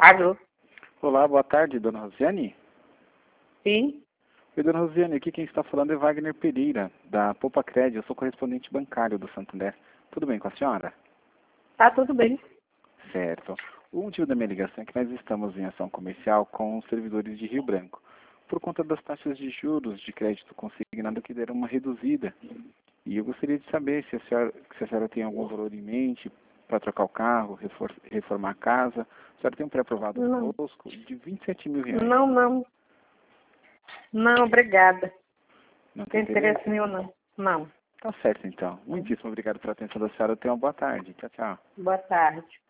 Alô? Olá, boa tarde, dona Rosiane. Sim? Oi, dona Rosiane, aqui quem está falando é Wagner Pereira, da Poupa Cred. Eu sou correspondente bancário do Santander. Tudo bem com a senhora? Tá tudo bem. Certo. O motivo da minha ligação é que nós estamos em ação comercial com os servidores de Rio Branco, por conta das taxas de juros de crédito consignado que deram uma reduzida. E eu gostaria de saber se a senhora tem algum valor em mente para trocar o carro, reformar a casa. A senhora tem um pré-aprovado Não, conosco de R$ 27.000. não. Não, obrigada. Não Não tem tem interesse interesse? nenhum, não. Não. Tá certo, então. Muitíssimo obrigado pela atenção da senhora. Tenha uma boa tarde. Tchau, tchau. Boa tarde.